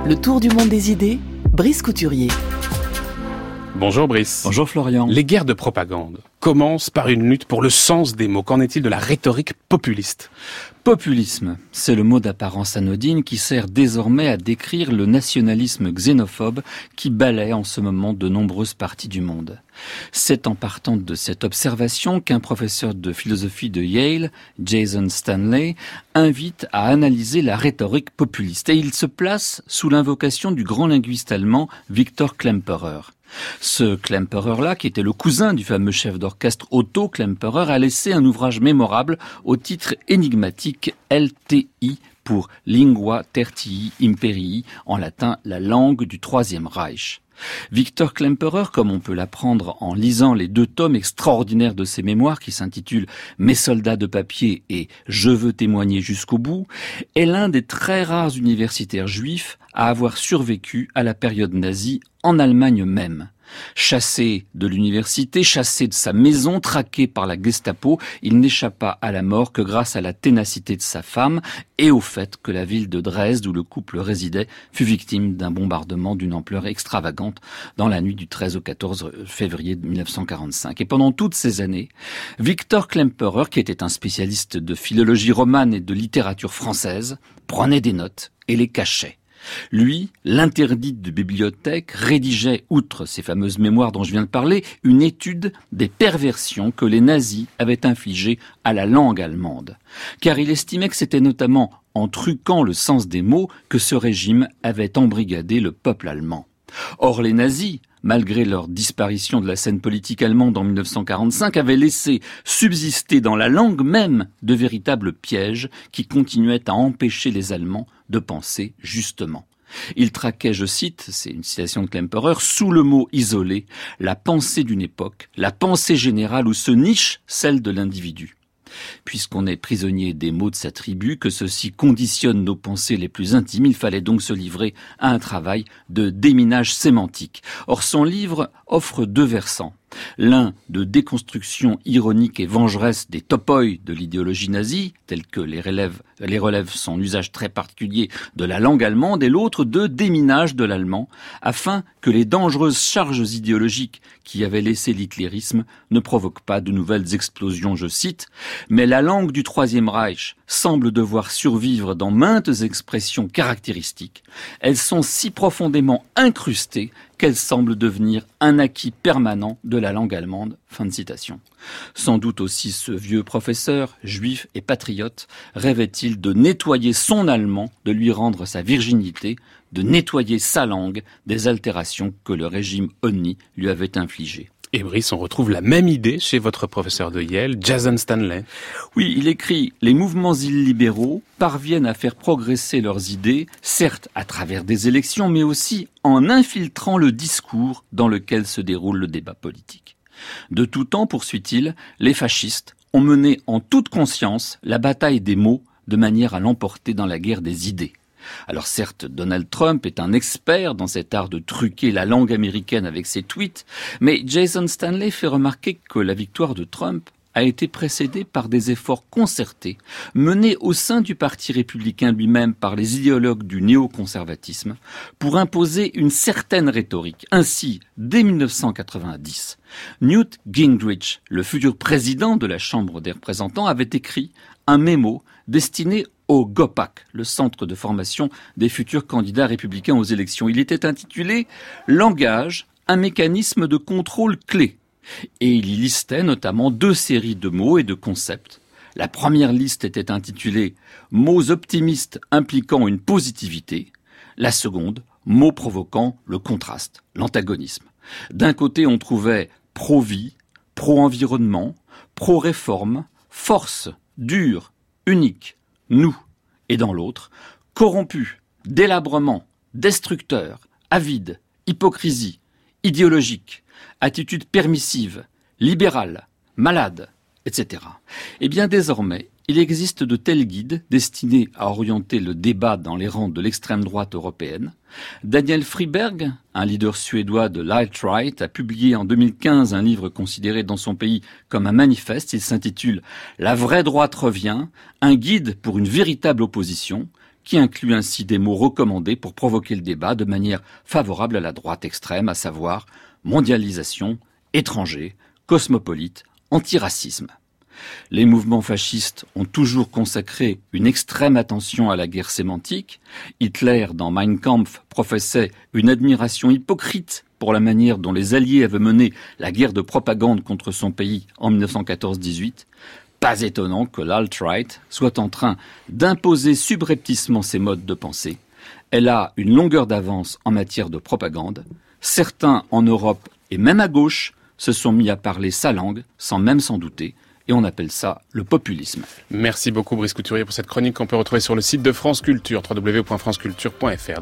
Le tour du monde des idées, Brice Couturier. Bonjour Brice. Bonjour Florian. Les guerres de propagande commencent par une lutte pour le sens des mots. Qu'en est-il de la rhétorique populiste ? Populisme, c'est le mot d'apparence anodine qui sert désormais à décrire le nationalisme xénophobe qui balaie en ce moment de nombreuses parties du monde. C'est en partant de cette observation qu'un professeur de philosophie de Yale, Jason Stanley, invite à analyser la rhétorique populiste. Et il se place sous l'invocation du grand linguiste allemand Victor Klemperer. Ce Klemperer-là, qui était le cousin du fameux chef d'orchestre Otto Klemperer, a laissé un ouvrage mémorable au titre énigmatique LTI pour Lingua Tertii Imperii, en latin la langue du Troisième Reich. Victor Klemperer, comme on peut l'apprendre en lisant les 2 tomes extraordinaires de ses mémoires qui s'intitulent « Mes soldats de papier » et « Je veux témoigner jusqu'au bout », est l'un des très rares universitaires juifs à avoir survécu à la période nazie en Allemagne même. Chassé de l'université, chassé de sa maison, traqué par la Gestapo, il n'échappa à la mort que grâce à la ténacité de sa femme et au fait que la ville de Dresde, où le couple résidait, fut victime d'un bombardement d'une ampleur extravagante dans la nuit du 13 au 14 février 1945. Et pendant toutes ces années, Victor Klemperer, qui était un spécialiste de philologie romane et de littérature française, prenait des notes et les cachait. Lui, l'interdit de bibliothèque, rédigeait, outre ces fameuses mémoires dont je viens de parler, une étude des perversions que les nazis avaient infligées à la langue allemande. Car il estimait que c'était notamment en truquant le sens des mots que ce régime avait embrigadé le peuple allemand. Or, les nazis, malgré leur disparition de la scène politique allemande en 1945, avaient laissé subsister dans la langue même de véritables pièges qui continuaient à empêcher les Allemands de penser justement. Ils traquaient, je cite, c'est une citation de Klemperer, sous le mot isolé, la pensée d'une époque, la pensée générale où se niche celle de l'individu. Puisqu'on est prisonnier des mots de sa tribu, que ceux-ci conditionnent nos pensées les plus intimes, il fallait donc se livrer à un travail de déminage sémantique. Or, son livre offre 2 versants. L'un de déconstruction ironique et vengeresse des topoi de l'idéologie nazie, tels que les relève son usage très particulier de la langue allemande, et l'autre de déminage de l'allemand, afin que les dangereuses charges idéologiques qui avaient laissé l'hitlérisme ne provoquent pas de nouvelles explosions, je cite, « Mais la langue du Troisième Reich semble devoir survivre dans maintes expressions caractéristiques. Elles sont si profondément incrustées qu'elle semble devenir un acquis permanent de la langue allemande. » Fin de citation. Sans doute aussi ce vieux professeur, juif et patriote, rêvait-il de nettoyer son allemand, de lui rendre sa virginité, de nettoyer sa langue des altérations que le régime honni lui avait infligées. Et Brice, on retrouve la même idée chez votre professeur de Yale, Jason Stanley. Oui, il écrit « Les mouvements illibéraux parviennent à faire progresser leurs idées, certes à travers des élections, mais aussi en infiltrant le discours dans lequel se déroule le débat politique. De tout temps, poursuit-il, les fascistes ont mené en toute conscience la bataille des mots de manière à l'emporter dans la guerre des idées. Alors certes, Donald Trump est un expert dans cet art de truquer la langue américaine avec ses tweets, mais Jason Stanley fait remarquer que la victoire de Trump a été précédée par des efforts concertés, menés au sein du Parti républicain lui-même par les idéologues du néoconservatisme, pour imposer une certaine rhétorique. Ainsi, dès 1990, Newt Gingrich, le futur président de la Chambre des représentants, avait écrit un mémo destiné au GOPAC, le centre de formation des futurs candidats républicains aux élections. Il était intitulé « Langage, un mécanisme de contrôle clé ». Et il y listait notamment 2 séries de mots et de concepts. La première liste était intitulée « Mots optimistes impliquant une positivité ». La seconde, « Mots provoquant le contraste, l'antagonisme ». D'un côté, on trouvait « pro-vie »,« pro-environnement »,« pro-réforme »,« force »,« dur »,« unique »,« nous ». Et dans l'autre, « corrompu »,« délabrement »,« destructeur »,« avide »,« hypocrisie »,« idéologique », attitude permissive, libérale, malade, etc. Eh bien, désormais, il existe de tels guides destinés à orienter le débat dans les rangs de l'extrême droite européenne. Daniel Friberg, un leader suédois de l'alt-right, a publié en 2015 un livre considéré dans son pays comme un manifeste. Il s'intitule « La vraie droite revient, un guide pour une véritable opposition ». qui inclut ainsi des mots recommandés pour provoquer le débat de manière favorable à la droite extrême, à savoir mondialisation, étranger, cosmopolite, antiracisme. Les mouvements fascistes ont toujours consacré une extrême attention à la guerre sémantique. Hitler, dans Mein Kampf, professait une admiration hypocrite pour la manière dont les Alliés avaient mené la guerre de propagande contre son pays en 1914-18. Pas étonnant que l'alt-right soit en train d'imposer subrepticement ses modes de pensée. Elle a une longueur d'avance en matière de propagande. Certains en Europe et même à gauche se sont mis à parler sa langue sans même s'en douter. Et on appelle ça le populisme. Merci beaucoup Brice Couturier pour cette chronique qu'on peut retrouver sur le site de France Culture, www.franceculture.fr.